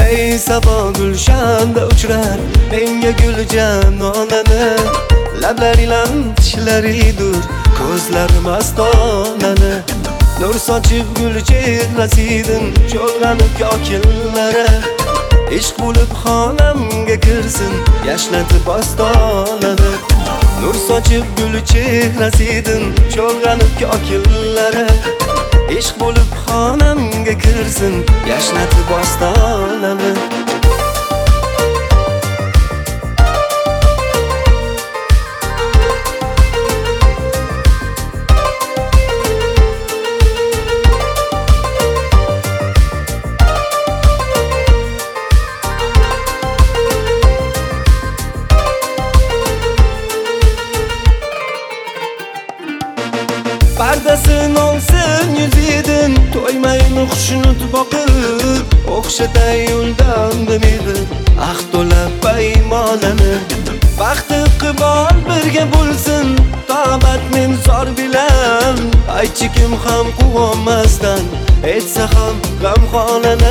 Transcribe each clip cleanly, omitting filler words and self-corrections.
Ey sabah gulshanda uchrar menga gul janonani, lablar ilan tishlaridur ko'zlari mastonani. Nur sochib gul chehrasidan cho'lg'anib kokillari, ishq bo'lib xonamga kirsin yashnatib ostonani. Nur sochib gul chehrasidan cho'lg'anib kokillari, ishq bo'lib xonamga kirsin yashnatib ostonani. Pardasin olsin yüzidin, to'ymayin xushnud boqib, o'xshatay yo'ldan mehri, ahd to'la paymonani. Baxti iqbol birga bo'lsin, tobat men zor bilan, aytchi kim ham quvonmasdan etsa ham g'amxonani.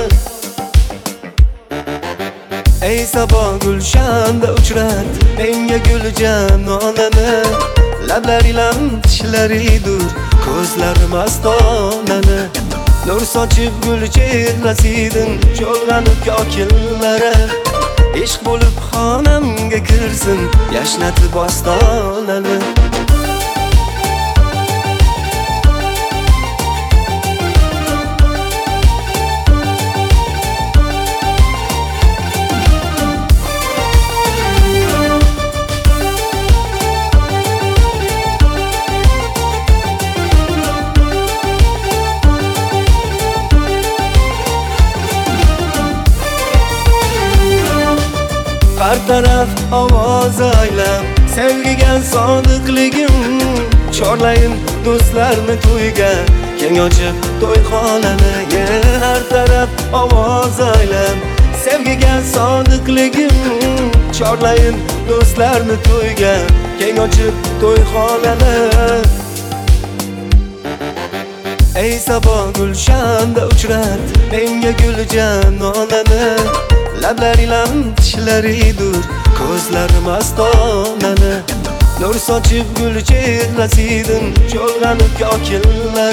Ey sabah gulshanda uchrat menga gul janonani, lablar ilan tishlaridur ko'zlari mastonani. Nur sochib gul chehrasidan cho'lg'anib kokillari, ishq bo'lib xonamga kirsin yashnatib ostonani. Har taraf ovoz aylab, sevgiga sodiqligim, chorlayin do'stlarni to'yga, keng ochib to'yxonani. Har taraf ovoz aylab, sevgiga sodiqligim, chorlayin do'stlarni to'yga, keng ochib to'yxonani. Ey sabah gulshanda uchrat menga gul janonani, lablar ilan tishlaridur ko'zlari mastonani. Nur sochib gul chehrasidan cho'lg'anib kokillari,